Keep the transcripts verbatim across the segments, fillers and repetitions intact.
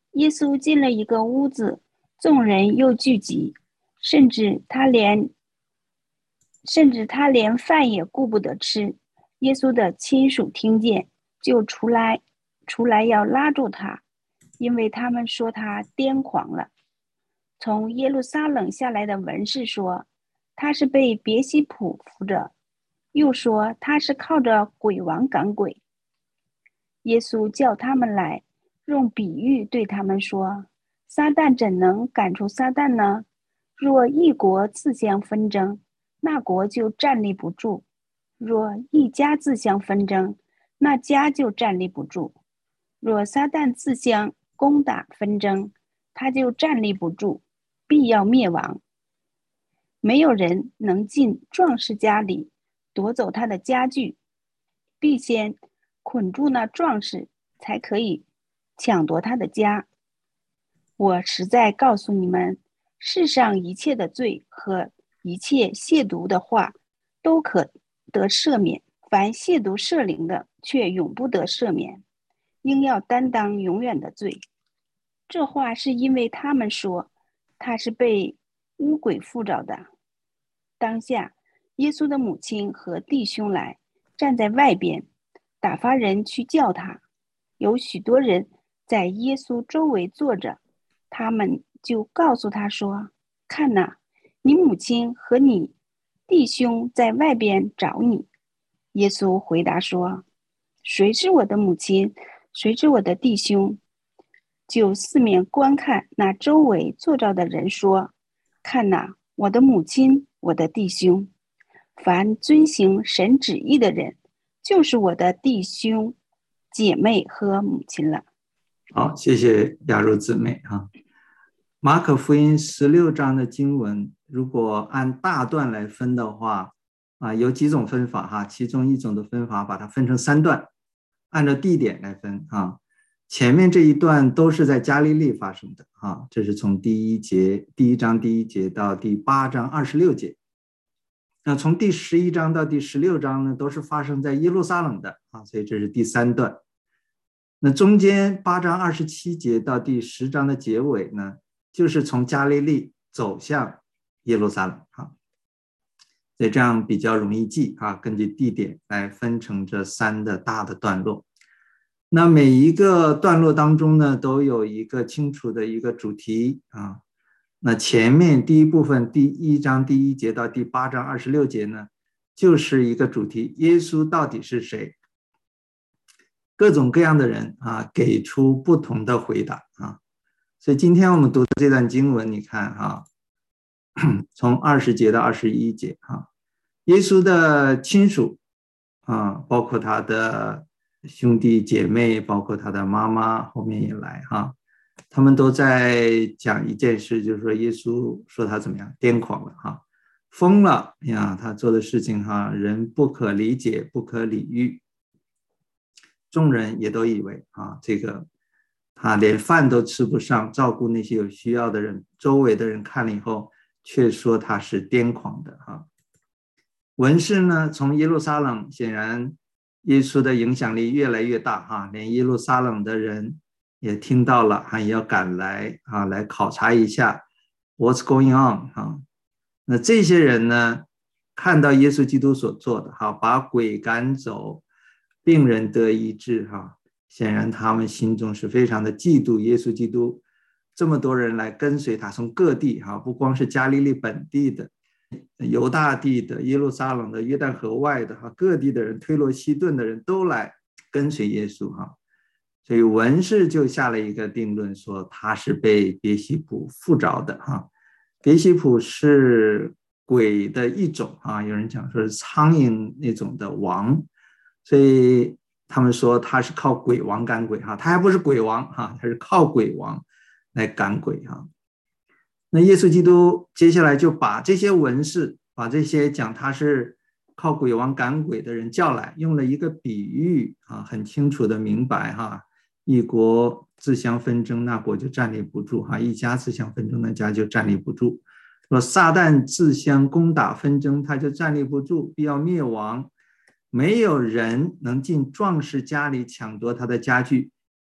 耶稣进了一个屋子，众人又聚集，甚至他连甚至他连饭也顾不得吃。耶稣的亲属听见，就出来出来要拉住他，因为他们说他癫狂了。从耶路撒冷下来的文士说，他是被别西卜附着，又说他是靠着鬼王赶鬼。耶稣叫他们来，用比喻对他们说：撒旦怎能赶出撒旦呢？若一国自相纷争，那国就站立不住；若一家自相纷争，那家就站立不住。若撒旦自相攻打纷争，他就站立不住，必要灭亡。没有人能进壮士家里夺走他的家具，必先捆住那壮士，才可以抢夺他的家。我实在告诉你们，世上一切的罪和一切亵渎的话，都可得赦免；凡亵渎圣灵的，却永不得赦免，应要担当永远的罪。这话是因为他们说他是被污鬼附着的。当下，耶稣的母亲和弟兄来，站在外边，打发人去叫他。有许多人在耶稣周围坐着，他们就告诉他说：看哪，你母亲和你弟兄在外边找你。耶稣回答说：谁是我的母亲？谁是我的弟兄？就四面观看那周围坐着的人说：看哪，我的母亲，我的弟兄。凡遵行神旨意的人，就是我的弟兄、姐妹和母亲了。 好，谢谢雅茹姊妹哈。马可福音十六章的经文，如果按大段来分的话，啊，有几种分法哈。其中一种的分法，把它分成三段，按照地点来分啊。前面这一段都是在加利利发生的啊，这是从第一节第一章第一节到第八章二十六节。那从第十一章到第十六章呢，都是发生在耶路撒冷的啊，所以这是第三段。那中间八章二十七节到第十章的结尾呢，就是从加利利走向耶路撒冷啊，所以这样比较容易记啊，根据地点来分成这三的大的段落。那每一个段落当中呢，都有一个清楚的一个主题啊。那前面第一部分第一章第一节到第八章二十六节呢，就是一个主题，耶稣到底是谁？各种各样的人啊，给出不同的回答啊。所以今天我们读的这段经文，你看啊，从二十节到二十一节啊，耶稣的亲属啊，包括他的兄弟姐妹，包括他的妈妈，后面也来哈，他们都在讲一件事，就是说耶稣说他怎么样癫狂了哈，疯了呀，他做的事情哈，人不可理解，不可理喻。众人也都以为啊，这个他连饭都吃不上，照顾那些有需要的人，周围的人看了以后，却说他是癫狂的哈。文士呢，从耶路撒冷，显然耶稣的影响力越来越大哈，连耶路撒冷的人也听到了，还要赶来啊，来考察一下 what's going on 啊。那这些人呢，看到耶稣基督所做的哈，把鬼赶走，病人得医治哈，显然他们心中是非常的嫉妒耶稣基督，这么多人来跟随他，从各地哈，不光是加利利本地的、犹大地的、耶路撒冷的、约旦河外的哈，各地的人、推罗西顿的人都来跟随耶稣哈，所以文士就下了一个定论，说他是被别西卜附着的哈。别西卜是鬼的一种啊，有人讲说是苍蝇那种的王，所以他们说他是靠鬼王赶鬼哈，他还不是鬼王哈，他是靠鬼王来赶鬼哈。那耶稣基督接下来就把这些文士，把这些讲他是靠鬼王赶鬼的人叫来，用了一个比喻啊，很清楚的明白哈，一国自相纷争，那国就站立不住哈；一家自相纷争，那家就站立不住。说撒旦自相攻打纷争，他就站立不住，必要灭亡。没有人能进壮士家里抢夺他的家具，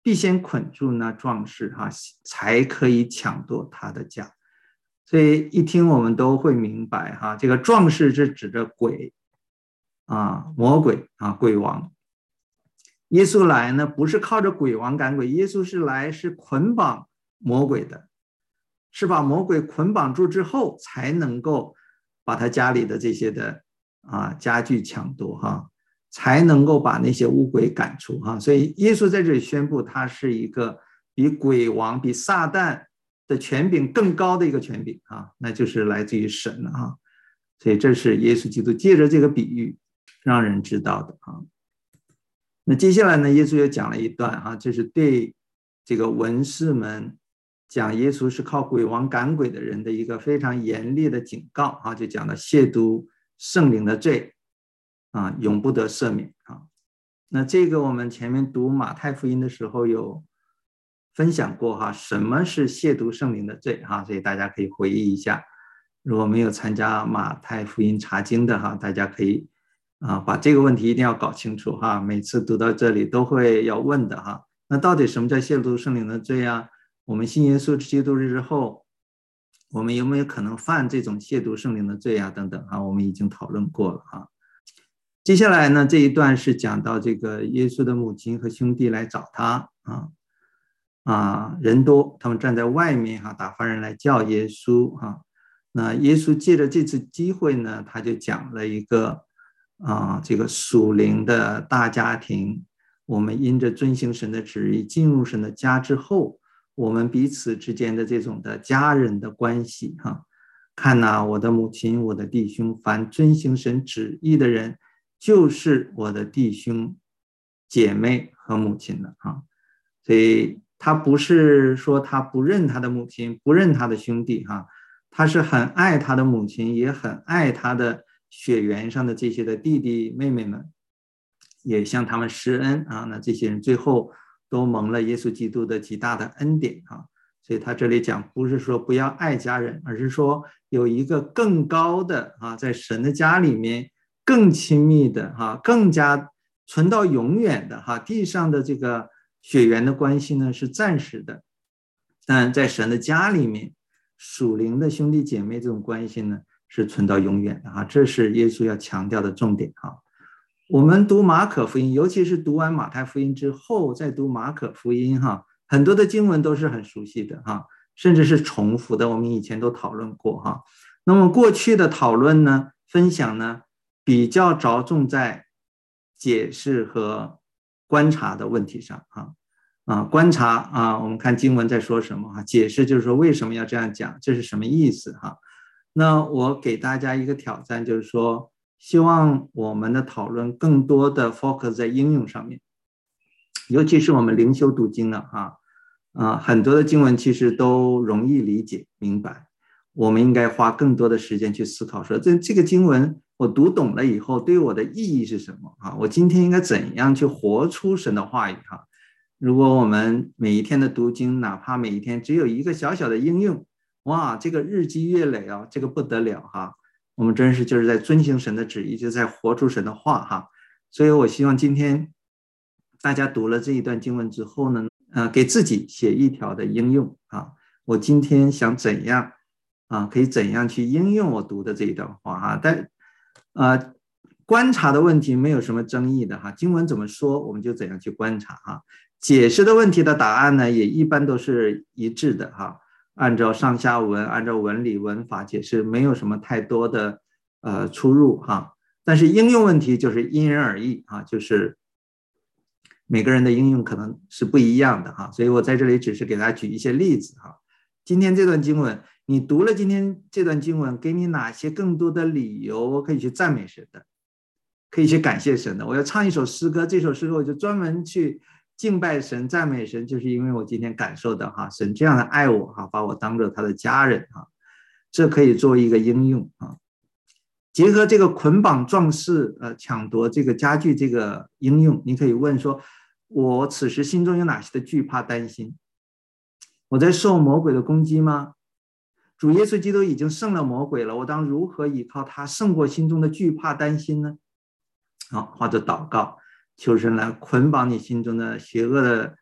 必先捆住那壮士哈，才可以抢夺他的家。所以一听我们都会明白哈，这个壮士是指着鬼啊，魔鬼啊，鬼王。耶稣来呢，不是靠着鬼王赶鬼，耶稣是来是捆绑魔鬼的，是把魔鬼捆绑住之后，才能够把他家里的这些的啊家具抢夺哈，才能够把那些污鬼赶出哈。所以耶稣在这里宣布，他是一个比鬼王、比撒旦的权柄更高的一个权柄啊，那就是来自于神了哈。所以这是耶稣基督借着这个比喻让人知道的啊。那接下来呢，耶稣又讲了一段哈，这是对这个文士们讲耶稣是靠鬼王赶鬼的人的一个非常严厉的警告啊，就讲到亵渎圣灵的罪啊，永不得赦免啊。那这个我们前面读马太福音的时候有分享过哈，什么是亵渎圣灵的罪哈，所以大家可以回忆一下。如果没有参加马太福音查经的哈，大家可以啊，把这个问题一定要搞清楚哈，每次读到这里都会要问的哈。那到底什么叫亵渎圣灵的罪啊？我们信耶稣基督之后，我们有没有可能犯这种亵渎圣灵的罪啊？等等哈，我们已经讨论过了哈。接下来呢，这一段是讲到这个耶稣的母亲和兄弟来找他啊啊，人多，他们站在外面哈，打发人来叫耶稣哈。那耶稣借着这次机会呢，他就讲了一个啊，这个属灵的大家庭，我们因着遵行神的旨意进入神的家之后，我们彼此之间的这种的家人的关系哈，看哪、啊，我的母亲，我的弟兄，凡遵行神旨意的人，就是我的弟兄姐妹和母亲了哈。所以他不是说他不认他的母亲，不认他的兄弟哈，他是很爱他的母亲，也很爱他的血缘上的这些的弟弟妹妹们，也向他们施恩啊。那这些人最后都蒙了耶稣基督的极大的恩典啊。所以他这里讲不是说不要爱家人，而是说有一个更高的啊，在神的家里面更亲密的哈，更加存到永远的哈。地上的这个血缘的关系呢是暂时的，但在神的家里面，属灵的兄弟姐妹这种关系呢是存到永远的哈，这是耶稣要强调的重点哈。我们读马可福音，尤其是读完马太福音之后再读马可福音哈，很多的经文都是很熟悉的哈，甚至是重复的，我们以前都讨论过哈。那么过去的讨论呢，分享呢，比较着重在解释和观察的问题上哈。啊，观察啊，我们看经文在说什么哈，解释就是说为什么要这样讲，这是什么意思哈。那我给大家一个挑战，就是说希望我们的讨论更多的 focus 在应用上面，尤其是我们灵修读经了哈，啊，很多的经文其实都容易理解明白，我们应该花更多的时间去思考说，这这个经文我读懂了以后对我的意义是什么啊？我今天应该怎样去活出神的话语哈？如果我们每一天的读经，哪怕每一天只有一个小小的应用，哇，这个日积月累啊，这个不得了哈！我们真是就是在遵行神的旨意，就在活出神的话哈。所以我希望今天大家读了这一段经文之后呢，呃，给自己写一条的应用啊。我今天想怎样啊，可以怎样去应用我读的这一段话哈？但呃，观察的问题没有什么争议的哈，经文怎么说，我们就怎样去观察哈。解释的问题的答案呢，也一般都是一致的哈，按照上下文，按照文理文法解释，没有什么太多的呃出入哈。但是应用问题就是因人而异啊，就是每个人的应用可能是不一样的哈。所以我在这里只是给大家举一些例子哈。今天这段经文，你读了今天这段经文，给你哪些更多的理由可以去赞美神的，可以去感谢神的？我要唱一首诗歌，这首诗歌我就专门去敬拜神、赞美神，就是因为我今天感受到哈，神这样的爱我哈，把我当做他的家人哈，这可以作为一个应用啊。结合这个捆绑壮士呃抢夺这个家具这个应用，你可以问说，我此时心中有哪些的惧怕担心？我在受魔鬼的攻击吗？主耶稣基督已经胜了魔鬼了，我当如何依靠他胜过心中的惧怕担心呢？好，或者祷告，求神来捆绑你心中的邪恶的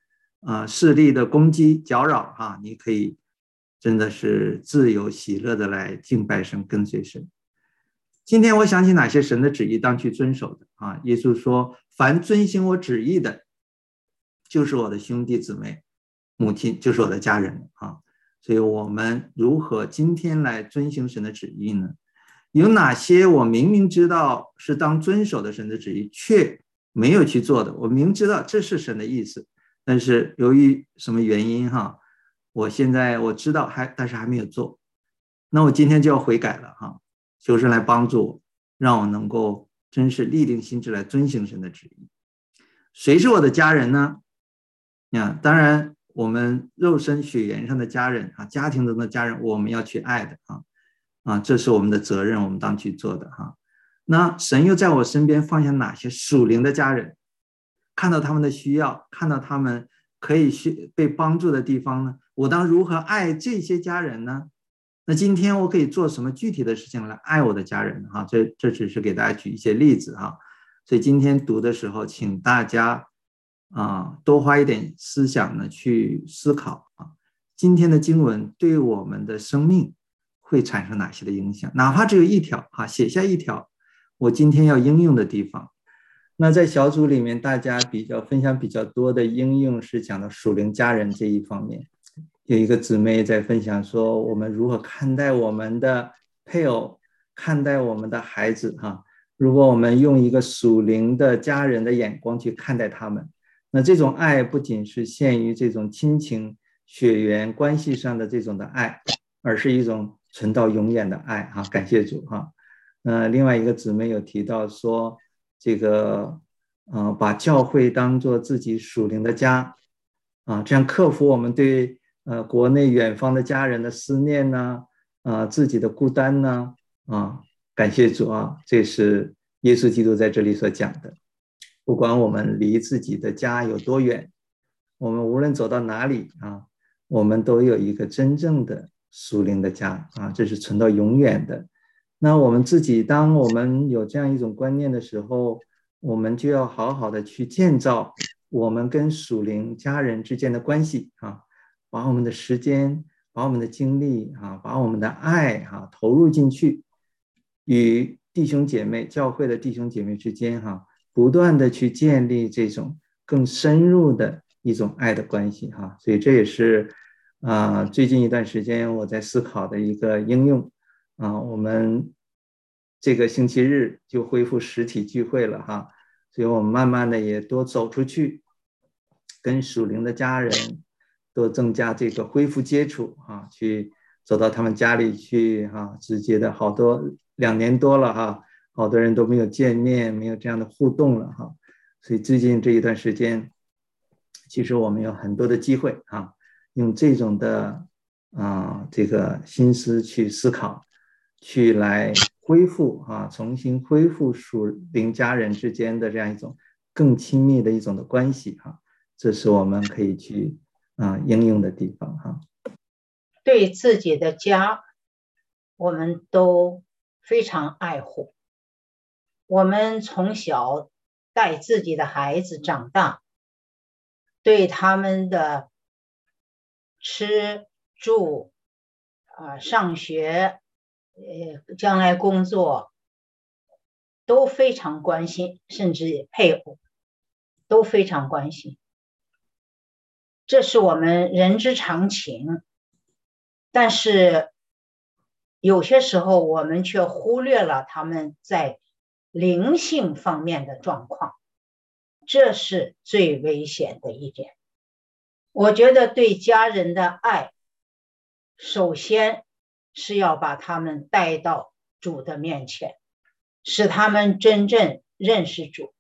呃势力的攻击搅扰啊，你可以真的是自由喜乐的来敬拜神，跟随神。今天我想起哪些神的旨意当去遵守的啊？耶稣说，凡遵行我旨意的，就是我的兄弟姊妹、母亲，就是我的家人啊。所以我们如何今天来遵行神的旨意呢？有哪些我明明知道是当遵守的神的旨意，却没有去做的？我明知道这是神的意思，但是由于什么原因哈，我现在我知道还但是还没有做，那我今天就要悔改了哈。求神来帮助我，让我能够真是立定心志来遵行神的旨意。谁是我的家人呢？啊，当然我们肉身血缘上的家人啊，家庭中的家人，我们要去爱的啊啊，这是我们的责任，我们当去做的哈。那神又在我身边放下哪些属灵的家人？看到他们的需要，看到他们可以被帮助的地方呢？我当如何爱这些家人呢？那今天我可以做什么具体的事情来爱我的家人哈？这这只是给大家举一些例子哈。所以今天读的时候，请大家啊多花一点思想呢去思考啊，今天的经文对我们的生命会产生哪些的影响？哪怕只有一条哈，写下一条我今天要应用的地方。那在小组里面，大家比较分享比较多的应用是讲到属灵家人这一方面。有一个姊妹在分享说，我们如何看待我们的配偶，看待我们的孩子哈。如果我们用一个属灵的家人的眼光去看待他们，那这种爱不仅是限于这种亲情血缘关系上的这种的爱，而是一种存到永远的爱哈。感谢主哈。那另外一个姊妹有提到说，这个呃把教会当作自己属灵的家啊，这样克服我们对呃国内远方的家人的思念呢，啊自己的孤单呢，啊感谢主啊，这是耶稣基督在这里所讲的。不管我们离自己的家有多远，我们无论走到哪里啊，我们都有一个真正的属灵的家啊，这是存到永远的。那我们自己当我们有这样一种观念的时候，我们就要好好的去建造我们跟属灵家人之间的关系啊，把我们的时间，把我们的精力啊，把我们的爱啊投入进去，与弟兄姐妹教会的弟兄姐妹之间哈，不断的去建立这种更深入的一种爱的关系哈。所以这也是啊、呃、最近一段时间我在思考的一个应用啊。我们这个星期日就恢复实体聚会了哈，所以我们慢慢的也多走出去，跟属灵的家人多增加这个恢复接触啊，去走到他们家里去哈，直接的好多两年多了哈，好多人都没有见面，没有这样的互动了哈。所以最近这一段时间，其实我们有很多的机会啊，用这种的啊这个心思去思考，去来恢复啊，重新恢复属灵家人之间的这样一种更亲密的一种的关系哈，这是我们可以去啊应用的地方哈。 对自己的家，我们都非常爱护。我们从小带自己的孩子长大，对他们的吃住啊、上学、呃、将来工作都非常关心，甚至配偶都非常关心。这是我们人之常情。但是有些时候我们却忽略了他们在灵性方面的状况，这是最危险的一点。我觉得对家人的爱，首先是要把他们带到主的面前，使他们真正认识主，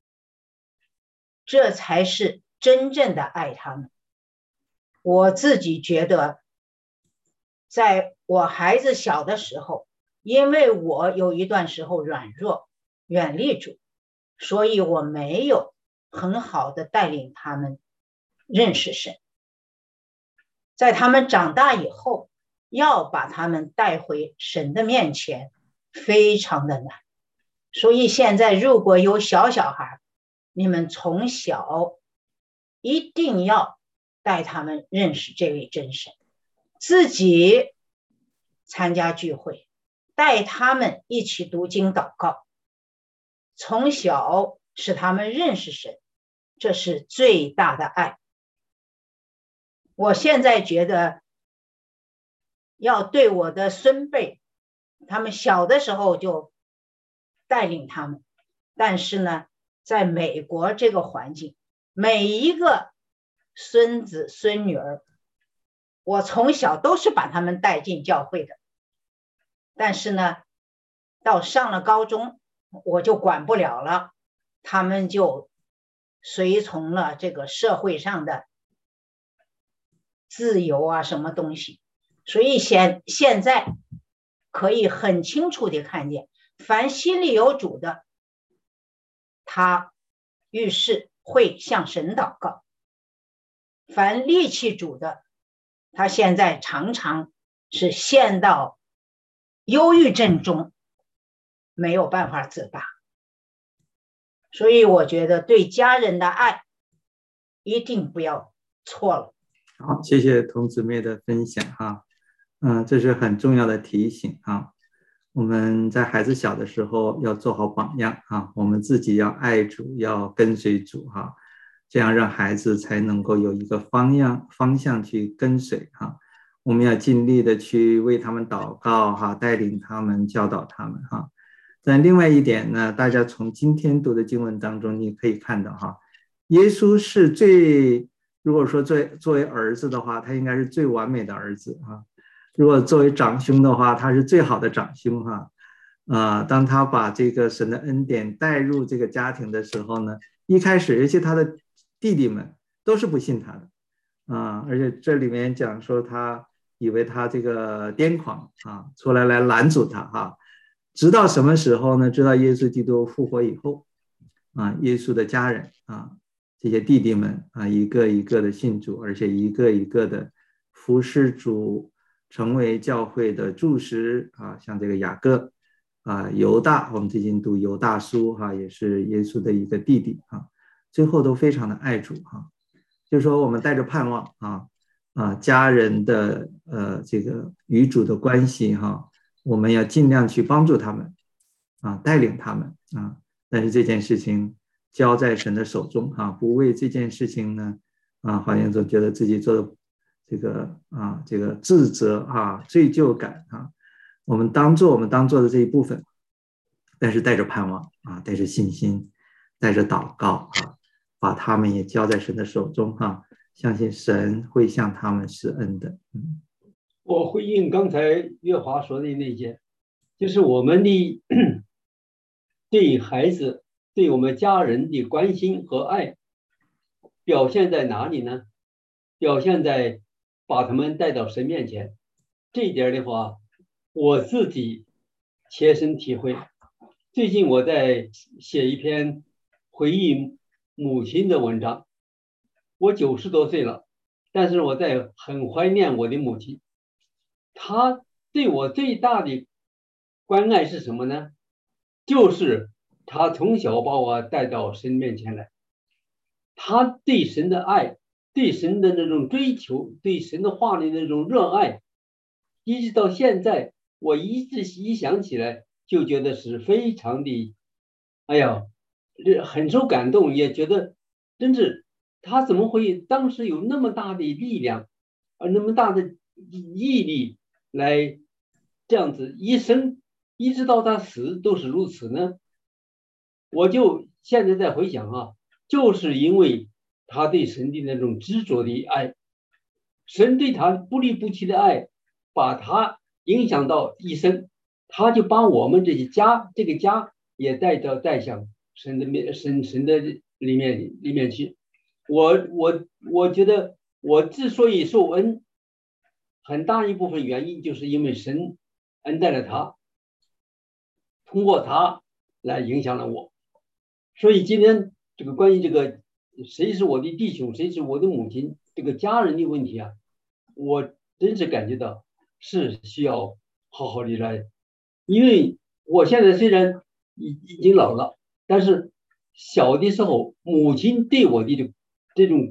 这才是真正的爱他们。我自己觉得在我孩子小的时候，因为我有一段时候软弱远离主，所以我没有很好的带领他们认识神。在他们长大以后，要把他们带回神的面前非常的难。所以现在如果有小小孩，你们从小一定要带他们认识这位真神，自己参加聚会，带他们一起读经祷告，从小使他们认识神，这是最大的爱。我现在觉得要对我的孙辈，他们小的时候就带领他们，但是呢，在美国这个环境，每一个孙子孙女儿，我从小都是把他们带进教会的，但是呢，到上了高中，我就管不了了，他们就随从了这个社会上的自由啊，什么东西，所以现现在可以很清楚地看见，凡心里有主的，他遇事会向神祷告；凡戾气主的，他现在常常是陷到忧郁症中，没有办法自拔。所以我觉得对家人的爱一定不要错了。 好，谢谢童姊妹的分享哈，嗯，这是很重要的提醒啊。我们在孩子小的时候要做好榜样啊，我们自己要爱主，要跟随主哈，这样让孩子才能够有一个方向方向去跟随哈。我们要尽力的去为他们祷告哈，带领他们，教导他们哈。但另外一点呢，大家从今天读的经文当中，你可以看到哈，耶稣是最，如果说作为作为儿子的话，他应该是最完美的儿子哈。如果作为长兄的话，他是最好的长兄哈。啊、呃，当他把这个神的恩典带入这个家庭的时候呢，一开始，尤其他的弟弟们都是不信他的啊、呃，而且这里面讲说他以为他这个癫狂啊，出来来拦阻他哈。直到什么时候呢？直到耶稣基督复活以后啊，耶稣的家人啊，这些弟弟们啊，一个一个的信主，而且一个一个的服侍主，成为教会的柱石啊，像这个雅各啊、犹大，我们最近读犹大书哈、啊，也是耶稣的一个弟弟啊，最后都非常的爱主哈、啊。就是说我们带着盼望啊啊，家人的呃这个与主的关系哈、啊。我们要尽量去帮助他们啊，带领他们啊，但是这件事情交在神的手中啊，不为这件事情呢啊，好像总觉得自己做的这个啊，这个自责啊、罪疚感啊，我们当做我们当做的这一部分，但是带着盼望啊，带着信心，带着祷告啊，把他们也交在神的手中哈、啊，相信神会向他们施恩的。嗯。 我回应刚才月华说的那些，就是我们的对孩子、对我们家人的关心和爱，表现在哪里呢？表现在把他们带到神面前。这一点的话，我自己切身体会。最近我在写一篇回忆母亲的文章。我九十多岁了，但是我在很怀念我的母亲。他对我最大的关爱是什么呢？就是他从小把我带到神面前来，他对神的爱，对神的那种追求，对神的话的那种热爱，一直到现在，我一直一想起来就觉得是非常的，哎呀，很受感动，也觉得真是他怎么会当时有那么大的力量，呃，那么大的毅力来这样子一生一直到他死都是如此呢？我就现在在回想啊，就是因为他对神的那种执着的爱，神对他不离不弃的爱，把他影响到一生，他就把我们这些家这个家也带到带向神的面神神的里面里面去。我我我觉得我之所以受恩，很大一部分原因就是因为神恩待了他，通过他来影响了我。所以今天这个关于这个谁是我的弟兄，谁是我的母亲，这个家人的问题啊，我真是感觉到是需要好好的来，因为我现在虽然已已经老了，但是小的时候母亲对我的这种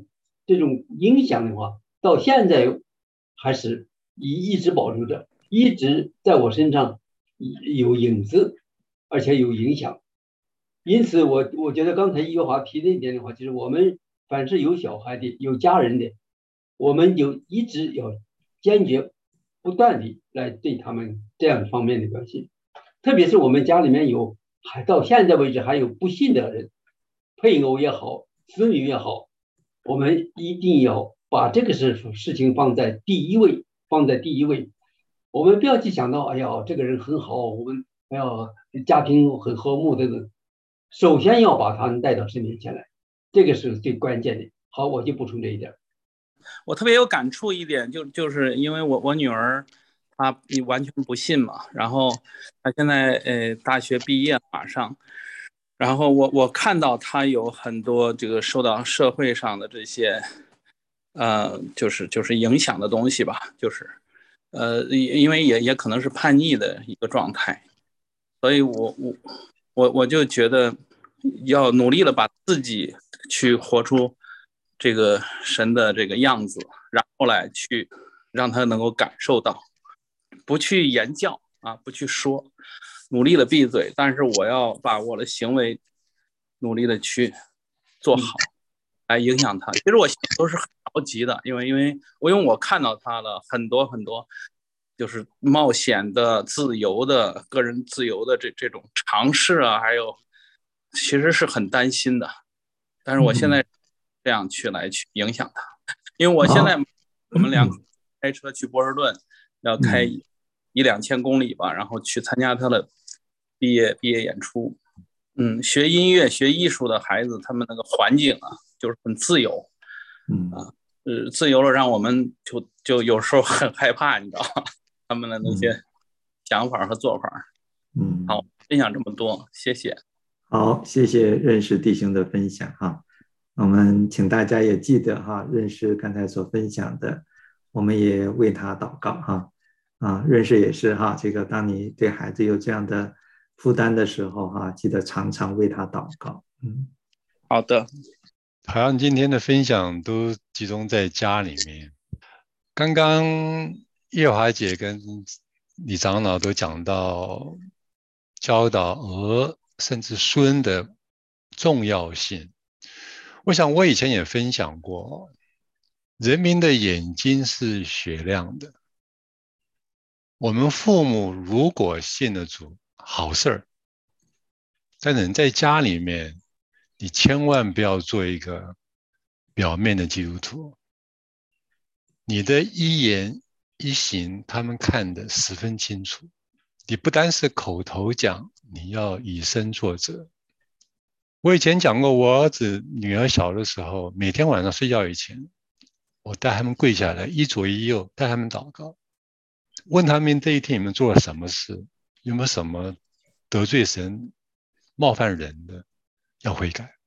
这种影响的话，到现在还是一一直保留着，一直在我身上有影子，而且有影响。因此我我觉得刚才约华提的一点的话，就是我们凡是有小孩的有家人的，我们就一直要坚决不断的来对他们这样方面的关心，特别是我们家里面有还到现在为止还有不信的人，配偶也好，子女也好，我们一定要把这个事事情放在第一位，放在第一位。我们不要去想到，哎呀，这个人很好，我们哎呀家庭很和睦等等。首先要把他们带到神面前来，这个是最关键的。好，我就补充这一点。 我特别有感触一点，就就是因为我我女儿她完全不信嘛，然后她现在呃大学毕业马上，然后我我看到她有很多这个受到社会上的这些呃就是就是影响的东西吧，就是呃因为也也可能是叛逆的一个状态，所以我我我我就觉得要努力的把自己去活出这个神的这个样子，然后来去让他能够感受到，不去言教啊，不去说，努力的闭嘴，但是我要把我的行为努力的去做好，来影响他。其实我都是很着急的，因为因为我因为我看到他了很多很多，就是冒险的、自由的、个人自由的这这种尝试啊，还有其实是很担心的。但是我现在这样去来去影响他，因为我现在我们两口开车去波士顿，要开一两千公里吧，然后去参加他的毕业毕业演出。嗯，学音乐、学艺术的孩子，他们那个环境啊，就是很自由， 嗯啊，呃，自由了，让我们就就有时候很害怕，你知道吗？他们的那些想法和做法。 嗯， 好，分享这么多，谢谢。 好，谢谢认识弟兄的分享哈。我们请大家也记得哈，认识刚才所分享的，我们也为他祷告哈。啊，认识也是哈，这个当你对孩子有这样的负担的时候哈，记得常常为他祷告。嗯， 好的。 好像今天的分享都集中在家里面。刚刚叶华姐跟李长老都讲到教导儿甚至孙的重要性。我想我以前也分享过，人民的眼睛是雪亮的。我们父母如果信得主，好事儿。但是你在家里面，你千万不要做一个表面的基督徒。你的一言一行，他们看得十分清楚。你不单是口头讲，你要以身作则。我以前讲过，我儿子女儿小的时候，每天晚上睡觉以前，我带他们跪下来，一左一右带他们祷告，问他们这一天你们做了什么事，有没有什么得罪神、冒犯人的，要悔改。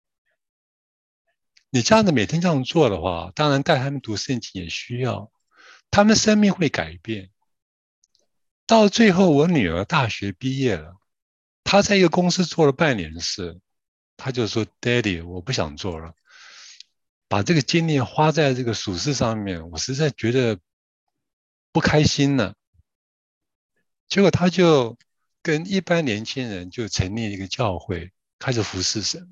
你这样的每天这样做的话，当然带他们读圣经也需要，他们生命会改变。到最后，我女儿大学毕业了，她在一个公司做了半年的事，她就说 Daddy 我不想做了，把这个精力花在这个属事上面，我实在觉得不开心了。结果她就跟一般年轻人就成立一个教会，开始服侍神，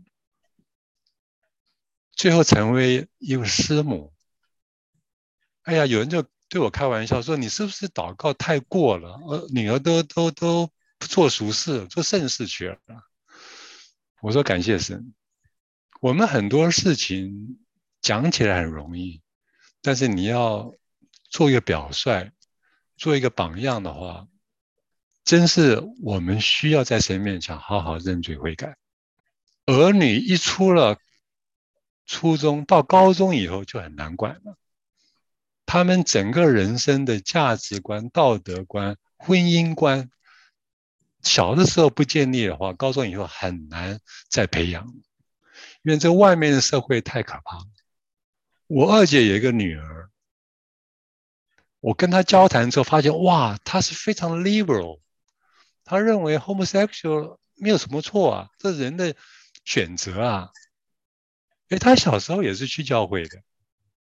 最后成为一个师母。哎呀，有人就对我开玩笑说，你是不是祷告太过了？呃，女儿都都都做俗事，做圣事去了。我说感谢神，我们很多事情讲起来很容易，但是你要做一个表率，做一个榜样的话，真是我们需要在神面前好好认罪悔改。儿女一出了初中到高中以后就很难管了，他们整个人生的价值观、道德观、婚姻观，小的时候不建立的话，高中以后很难再培养，因为这外面的社会太可怕了。我二姐有一个女儿，我跟她交谈之后发现，哇，她是非常 liberal， 她认为 homosexual 没有什么错啊，这人的选择啊。诶，她小时候也是去教会的，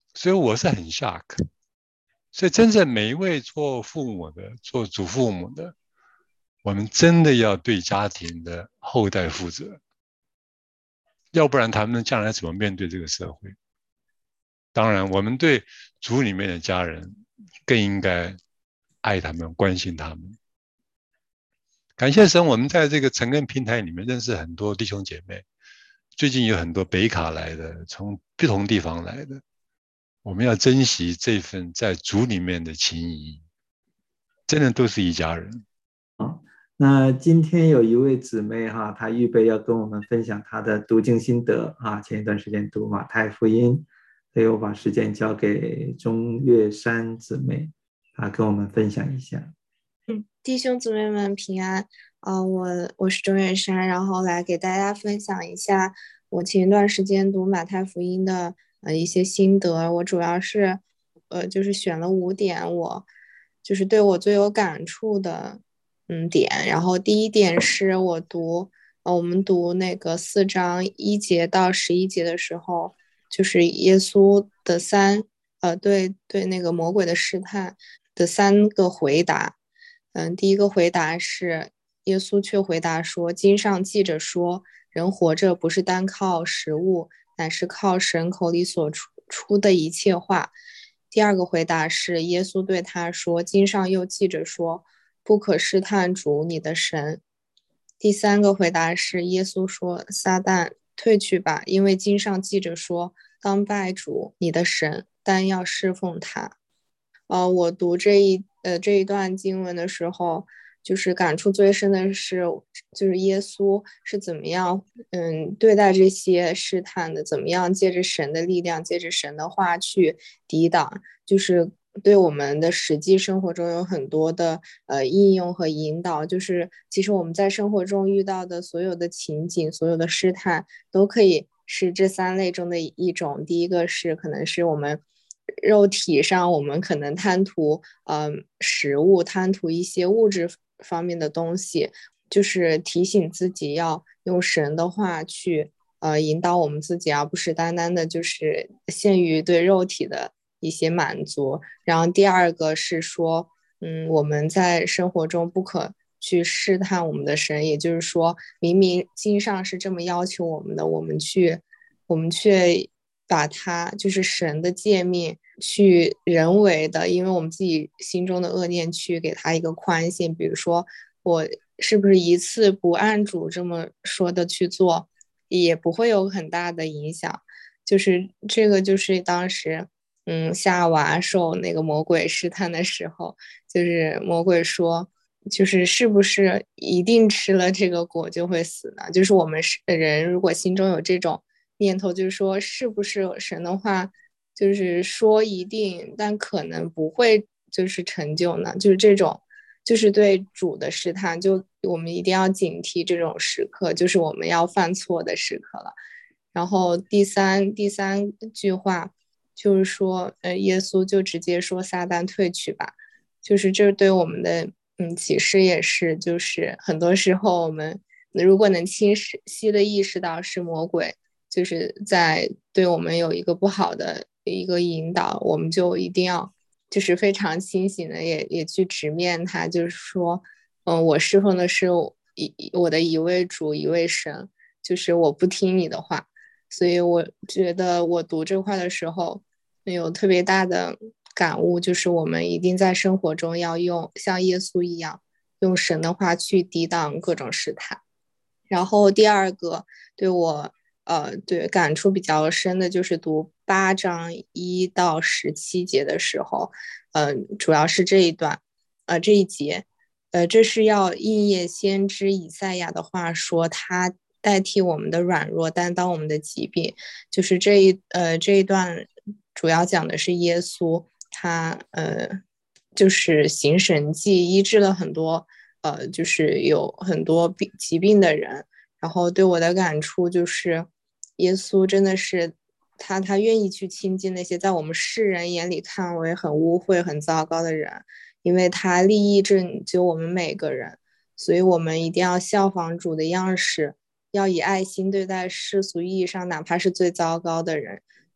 所以我是很 shock。所以真正每一位做父母的、做祖父母的，我们真的要对家庭的后代负责，要不然他们将来怎么面对这个社会？当然，我们对族里面的家人更应该爱他们、关心他们。感谢神，我们在这个诚恳平台里面认识很多弟兄姐妹，最近有很多北卡来的，从不同地方来的，我们要珍惜这份在族里面的情谊，真的都是一家人。 那今天有一位姊妹哈，她预备要跟我们分享她的读经心得啊。前一段时间读马太福音，所以我把时间交给钟月山姊妹，啊，跟我们分享一下。 嗯，弟兄姊妹们平安啊、呃！我我是钟月山，然后来给大家分享一下我前一段时间读马太福音的呃一些心得。我主要是呃就是选了五点，我就是对我最有感触的。嗯，点，然后第一点是我读，呃，我们读那个四章一节到十一节的时候，就是耶稣的三，呃，对对，那个魔鬼的试探的三个回答。嗯，第一个回答是耶稣却回答说：“经上记着说，人活着不是单靠食物，乃是靠神口里所出出的一切话。”第二个回答是耶稣对他说：“经上又记着说。”不可试探主你的神。第三个回答是耶稣说：“撒旦，退去吧，因为经上记着说，当拜主你的神，但要侍奉他。”呃，我读这一呃这一段经文的时候，就是感触最深的是，就是耶稣是怎么样嗯对待这些试探的，怎么样借着神的力量，借着神的话去抵挡，就是对我们的实际生活中有很多的呃应用和引导。就是其实我们在生活中遇到的所有的情景，所有的试探，都可以是这三类中的一种。第一个是可能是我们肉体上，我们可能贪图嗯、呃、食物，贪图一些物质方面的东西，就是提醒自己要用神的话去呃引导我们自己，而不是单单的就是限于对肉体的一些满足。然后第二个是说，嗯，我们在生活中不可去试探我们的神，也就是说，明明经上是这么要求我们的，我们去，我们却把它就是神的诫命去人为的，因为我们自己心中的恶念去给他一个宽限。比如说，我是不是一次不按主这么说的去做，也不会有很大的影响。就是这个，就是当时。嗯，夏娃受那个魔鬼试探的时候，就是魔鬼说，就是是不是一定吃了这个果就会死呢？就是我们人如果心中有这种念头，就是说是不是神的话，就是说一定，但可能不会就是成就呢？就是这种，就是对主的试探，就我们一定要警惕这种时刻，就是我们要犯错的时刻了。然后第三第三句话。就是说，呃，耶稣就直接说撒旦退去吧，就是这对我们的嗯启示也是，就是很多时候我们如果能清晰的意识到是魔鬼，就是在对我们有一个不好的一个引导，我们就一定要就是非常清醒的也也去直面它，就是说，嗯，我侍奉的是一我的一位主一位神，就是我不听你的话。所以我觉得我读这块的时候有特别大的感悟，就是我们一定在生活中要用像耶稣一样用神的话去抵挡各种试探。然后第二个对我呃对感触比较深的就是读八章一到十七节的时候，嗯、呃，主要是这一段呃这一节呃这是要应验先知以赛亚的话说，他代替我们的软弱，担当我们的疾病。就是这一呃这一段主要讲的是耶稣，他呃就是行神迹，医治了很多呃就是有很多病疾病的人。然后对我的感触就是，耶稣真的是他他愿意去亲近那些在我们世人眼里看为很污秽、很糟糕的人，因为他利益拯救我们每个人。所以我们一定要效仿主的样式。要以爱心对待世俗意义上哪怕是最糟糕的人，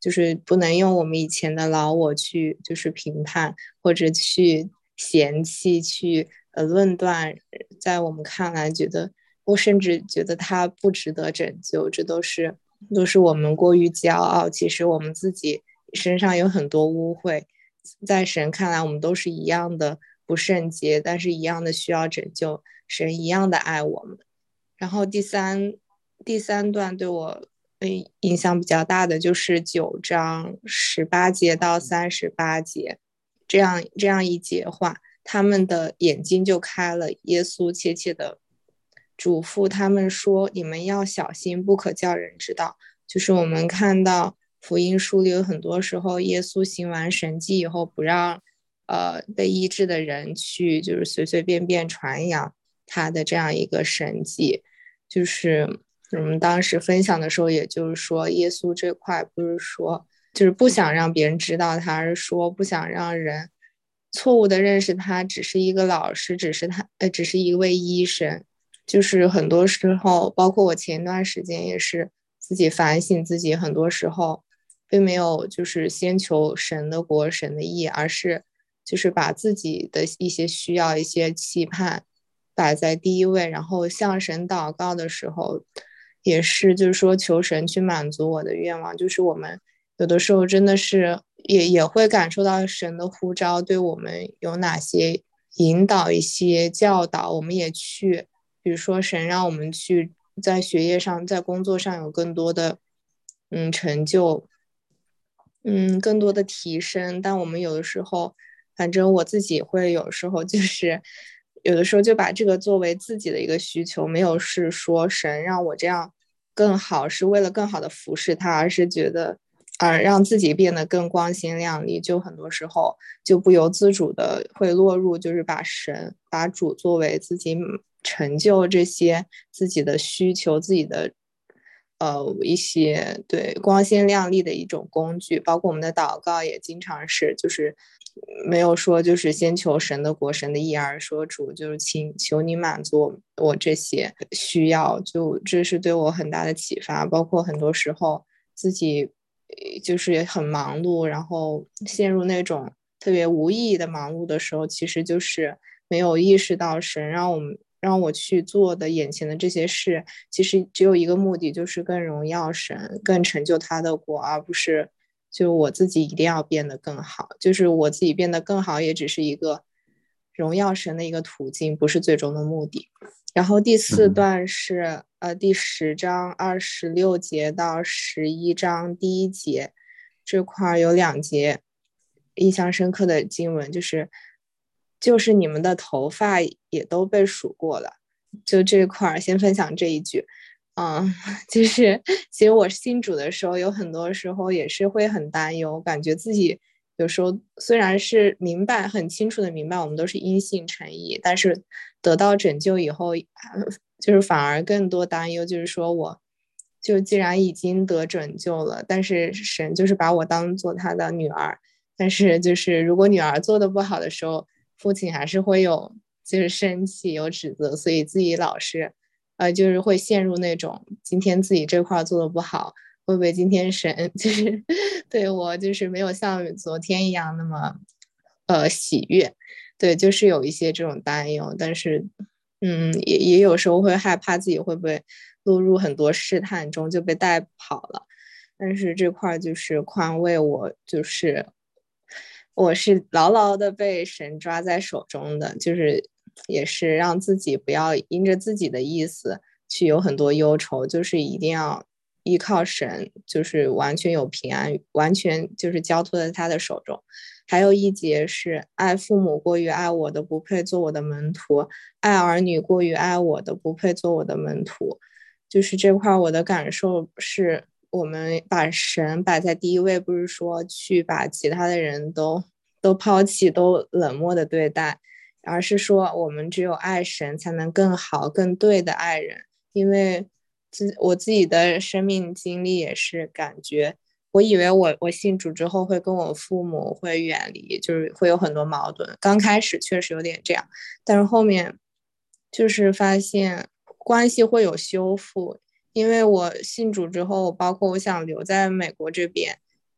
就是不能用我们以前的老我去就是评判或者去嫌弃去呃论断，在我们看来觉得我甚至觉得他不值得拯救，这都是都是我们过于骄傲，其实我们自己身上有很多污秽，在神看来我们都是一样的不圣洁，但是一样的需要拯救，神一样的爱我们。然后第三第三段对我影响比较大的就是九章十八节到三十八节，这样这样一节话，他们的眼睛就开了。耶稣切切的嘱咐他们说：“你们要小心，不可叫人知道。”就是我们看到福音书里有很多时候，耶稣行完神迹以后，不让呃被医治的人去，就是随随便便传扬他的这样一个神迹，就是我们当时分享的时候，也就是说，耶稣这块不是说就是不想让别人知道他，而是说不想让人错误的认识他只是一个老师，只是他呃只是一位医生。就是很多时候，包括我前一段时间也是自己反省自己，很多时候并没有就是先求神的国、神的义，而是就是把自己的一些需要、一些期盼摆在第一位，然后向神祷告的时候，也是就是说求神去满足我的愿望。就是我们有的时候真的是也也会感受到神的呼召对我们有哪些引导、一些教导，我们也去，比如说神让我们去在学业上、在工作上有更多的嗯成就，嗯更多的提升，但我们有的时候，反正我自己会有时候就是有的时候就把这个作为自己的一个需求，没有是说神让我这样更好，是为了更好的服侍他，而是觉得而让自己变得更光鲜亮丽，就很多时候就不由自主的会落入就是把神把主作为自己成就这些自己的需求，自己的呃一些对光鲜亮丽的一种工具。包括我们的祷告也经常是就是没有说就是先求神的国、神的义，而说主就是请求你满足我这些需要，就这是对我很大的启发。包括很多时候自己就是很忙碌，然后陷入那种特别无意义的忙碌的时候，其实就是没有意识到神让我们让我去做的眼前的这些事，其实只有一个目的，就是更荣耀神，更成就他的国，而不是就我自己一定要变得更好。就是我自己变得更好，也只是一个荣耀神的一个途径，不是最终的目的。然后第四段是、嗯、呃第十章二十六节到十一章第一节，这块有两节印象深刻的经文，就是就是你们的头发也都被数过了。就这块先分享这一句。嗯，就是其实我信主的时候，有很多时候也是会很担忧，感觉自己有时候虽然是明白很清楚的明白我们都是因信称义，但是得到拯救以后，就是反而更多担忧，就是说我就既然已经得拯救了，但是神就是把我当做他的女儿，但是就是如果女儿做的不好的时候，父亲还是会有就是生气有指责，所以自己老是呃，就是会陷入那种今天自己这块做的不好，会不会今天神就是对我就是没有像昨天一样那么呃喜悦，对，就是有一些这种担忧。但是嗯也也有时候会害怕自己会不会落入很多试探中就被带跑了。但是这块就是宽慰我，就是我是牢牢的被神抓在手中的，就是也是让自己不要因着自己的意思去有很多忧愁，就是一定要依靠神，就是完全有平安，完全就是交托在他的手中。还有一节是爱父母过于爱我的不配做我的门徒，爱儿女过于爱我的不配做我的门徒。就是这块我的感受是，我们把神摆在第一位，不是说去把其他的人都都抛弃，都冷漠的对待，而是说我们只有爱神才能更好更对的爱人。因为自我自己的生命经历也是感觉，我以为我我信主之后会跟我父母会远离，就是会有很多矛盾，刚开始确实有点这样，但是后面就是发现关系会有修复。因为我信主之后，包括我想留在美国这边，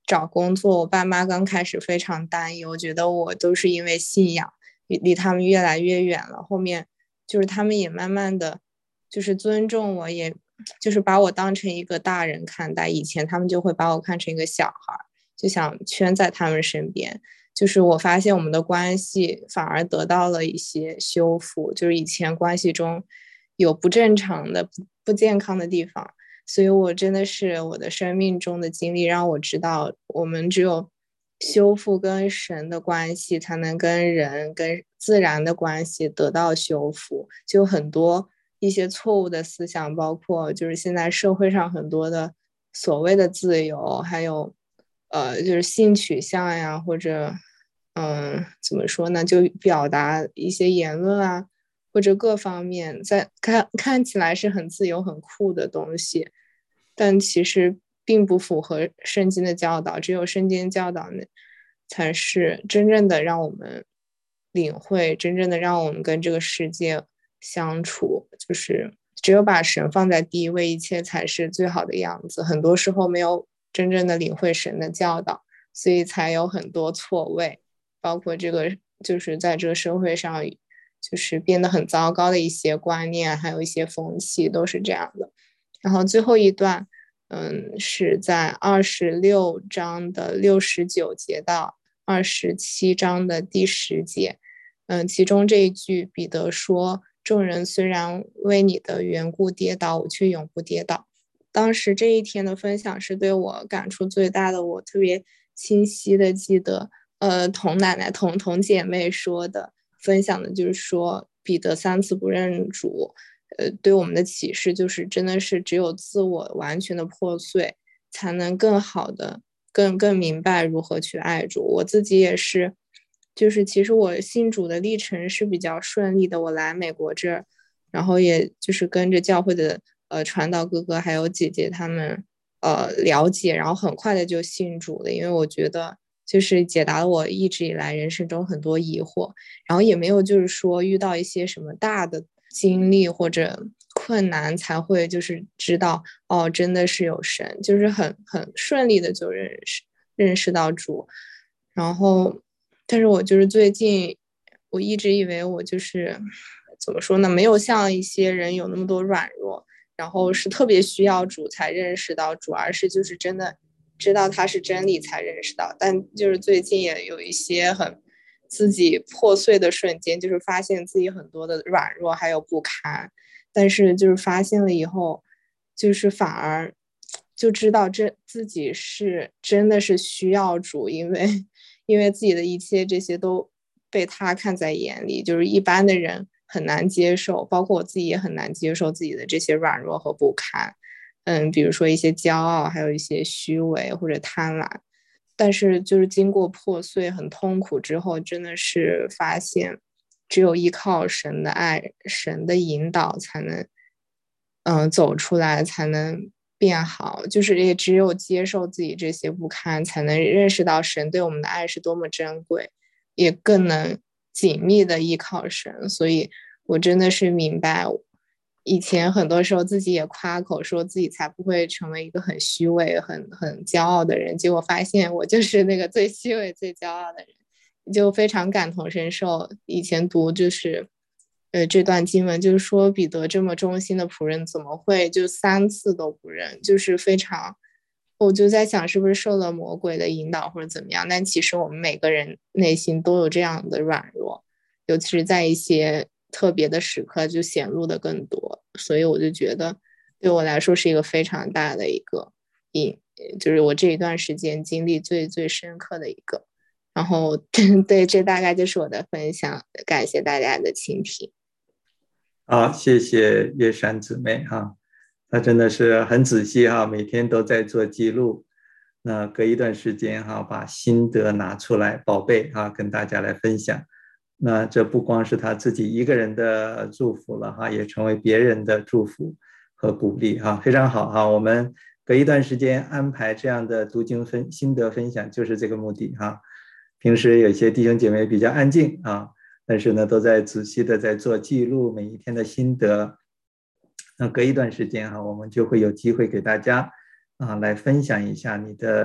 找工作，我爸妈刚开始非常担忧，觉得我都是因为信仰离他们越来越远了。后面就是他们也慢慢的就是尊重我，也就是把我当成一个大人看待。以前他们就会把我看成一个小孩，就想圈在他们身边。就是我发现我们的关系反而得到了一些修复，就是以前关系中有不正常的、不不健康的地方。所以我真的是我的生命中的经历让我知道，我们只有修复跟神的关系，才能跟人跟自然的关系得到修复。就很多一些错误的思想，包括就是现在社会上很多的所谓的自由，还有呃就是性取向呀，或者嗯怎么说呢，就表达一些言论啊，或者各方面在看看起来是很自由很酷的东西，但其实并不符合圣经的教导。只有圣经教导呢，才是真正的让我们领会，真正的让我们跟这个世界相处。就是只有把神放在第一位，一切才是最好的样子。很多时候没有真正的领会神的教导，所以才有很多错位，包括这个就是在这个社会上就是变得很糟糕的一些观念，还有一些风气都是这样的。然后最后一段嗯，是在二十六章的六十九节到二十七章的第十节。嗯，其中这一句彼得说，众人虽然为你的缘故跌倒，我却永不跌倒。当时这一天的分享是对我感触最大的，我特别清晰的记得呃，童奶奶童童姐妹说的分享的就是说彼得三次不认主，呃，对我们的启示就是真的是只有自我完全的破碎，才能更好的更更明白如何去爱主。我自己也是，就是其实我信主的历程是比较顺利的。我来美国这儿，然后也就是跟着教会的呃传道哥哥还有姐姐他们呃了解，然后很快的就信主了。因为我觉得就是解答了我一直以来人生中很多疑惑，然后也没有就是说遇到一些什么大的经历或者困难才会就是知道哦，真的是有神，就是很很顺利的就认识认识到主。然后但是我就是最近我一直以为我就是怎么说呢，没有像一些人有那么多软弱，然后是特别需要主才认识到主，而是就是真的知道他是真理才认识到。但就是最近也有一些很自己破碎的瞬间，就是发现自己很多的软弱还有不堪，但是就是发现了以后，就是反而就知道这自己是真的是需要主，因为因为自己的一切这些都被他看在眼里，就是一般的人很难接受，包括我自己也很难接受自己的这些软弱和不堪。嗯，比如说一些骄傲，还有一些虚伪或者贪婪。但是就是经过破碎很痛苦之后，真的是发现只有依靠神的爱，神的引导才能嗯走出来，才能变好。就是也只有接受自己这些不堪，才能认识到神对我们的爱是多么珍贵，也更能紧密的依靠神。所以我真的是明白，以前很多时候自己也夸口说自己才不会成为一个很虚伪很很骄傲的人，结果发现我就是那个最虚伪最骄傲的人，就非常感同身受。以前读就是呃这段经文，就是说彼得这么忠心的仆人怎么会就三次都不认，就是非常，我就在想是不是受了魔鬼的引导或者怎么样。但其实我们每个人内心都有这样的软弱，尤其是在一些特别的时刻就显露的更多。所以我就觉得对我来说是一个非常大的一个引，就是我这一段时间经历最最深刻的一个。然后对，这大概就是我的分享，感谢大家的倾听。 好，谢谢月山姊妹哈，她真的是很仔细哈，每天都在做记录。那隔一段时间哈，把心得拿出来宝贝哈，跟大家来分享。那这不光是他自己一个人的祝福了哈，也成为别人的祝福和鼓励哈，非常好哈。我们隔一段时间安排这样的读经分心得分享，就是这个目的哈。平时有些弟兄姐妹比较安静啊，但是呢，都在仔细的在做记录每一天的心得。那隔一段时间哈，我们就会有机会给大家啊来分享一下你的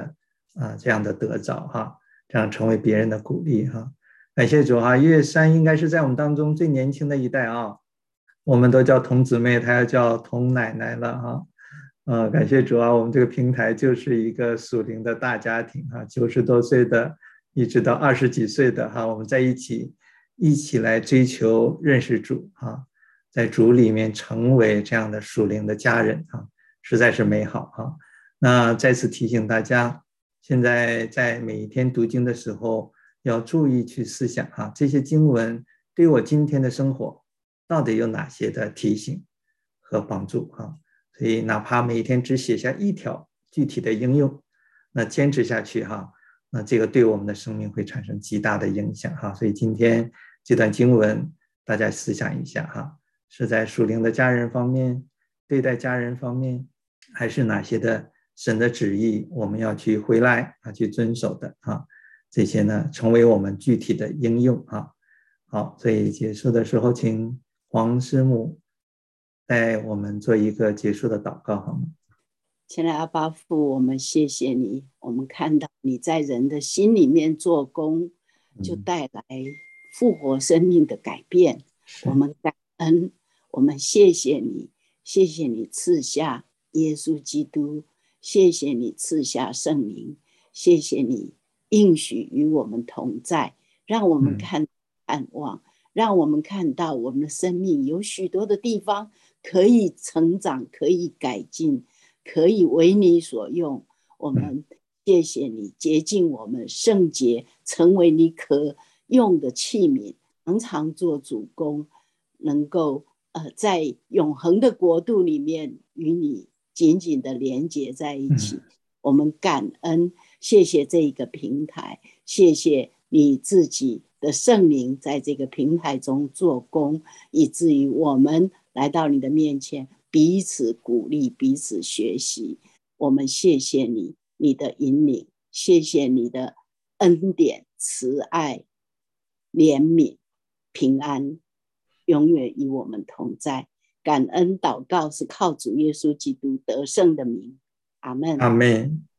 啊这样的得着哈，这样成为别人的鼓励哈。感谢主哈，月山应该是在我们当中最年轻的一代啊，我们都叫童姊妹，她要叫童奶奶了哈。呃，感谢主啊，我们这个平台就是一个属灵的大家庭哈，九十多岁的一直到二十几岁的哈，我们在一起一起来追求认识主哈，在主里面成为这样的属灵的家人哈，实在是美好哈。那再次提醒大家，现在在每一天读经的时候要注意去思想哈，这些经文对我今天的生活到底有哪些的提醒和帮助哈。所以哪怕每天只写下一条具体的应用，那坚持下去哈，那这个对我们的生命会产生极大的影响哈。所以今天这段经文大家思想一下哈，是在属灵的家人方面，对待家人方面，还是哪些的神的旨意我们要去回来啊，去遵守的啊，这些呢成为我们具体的应用啊。好，所以结束的时候请黄师母带我们做一个结束的祷告好吗？ 亲爱的阿爸父，我们谢谢你，我们看到你在人的心里面做工，就带来复活生命的改变，我们感恩，我们谢谢你，谢谢你赐下耶稣基督，谢谢你赐下圣灵，谢谢你应许与我们同在，让我们看盼望，让我们看到我们的生命有许多的地方可以成长，可以改进，可以为你所用。我们谢谢你洁净我们圣洁，成为你可用的器皿，常常做主工，能够呃在永恒的国度里面与你紧紧的连结在一起。嗯、我们感恩，谢谢这一个平台，谢谢你自己的圣灵在这个平台中做工，以至于我们来到你的面前，彼此鼓励，彼此学习。我们谢谢你，你的引领，谢谢你的恩典、慈爱、怜悯、平安，永远与我们同在。感恩祷告是靠主耶稣基督得胜的名，阿们。 阿们。